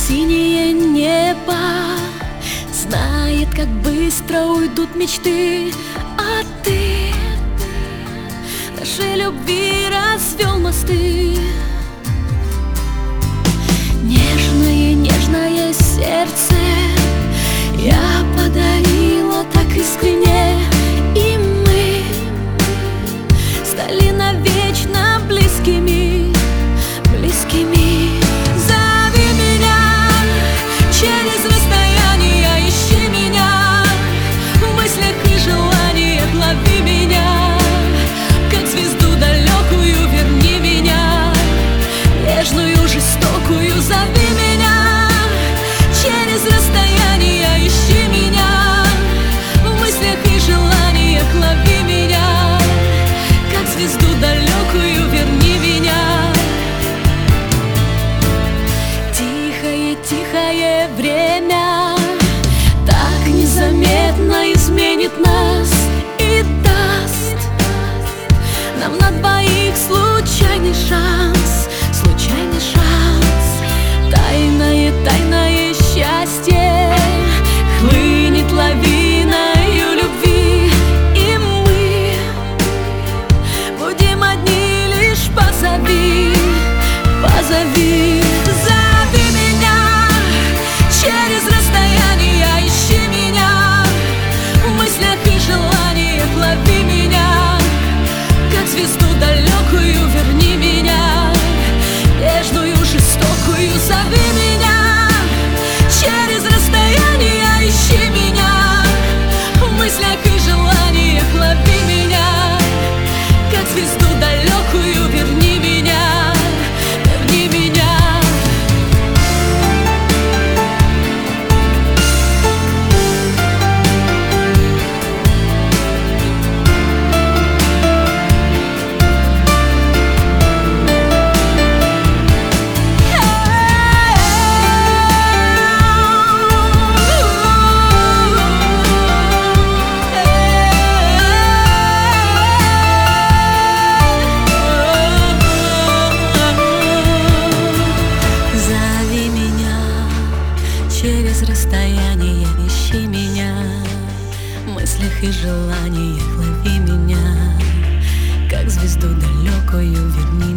Синее небо знает, как быстро уйдут мечты, а ты нашей любви развел мосты. Нежное, нежное сердце я подарила так искренне, и мы стали навечно близкими, близкими. Зови меня через расстояние, ищи меня в мыслях и желаниях, лови меня, как звезду далекую, верни меня, нежную, жестокую. Зови меня через расстояние, ищи меня в мыслях и желаниях, лови меня, как звезду далекую, верни меня. Тихое, тихое время так незаметно изменит нас и даст нам на двоих случайный шанс, случайный шанс. Тайное, тайное счастье хлынет лавиною любви, и мы будем одни лишь. Позови, позови. Зови меня через расстояние, ищи меня в мыслях и желаниях, лови меня, как звезду далекую, верни меня, нежную, жестокую. Зови меня через расстояние, ищи меня в мыслях и желаниях, лови меня, как звезду далекую, верни меня, верни меня. Через расстояние ищи меня в мыслях и желаниях, лови меня, как звезду далекую, верни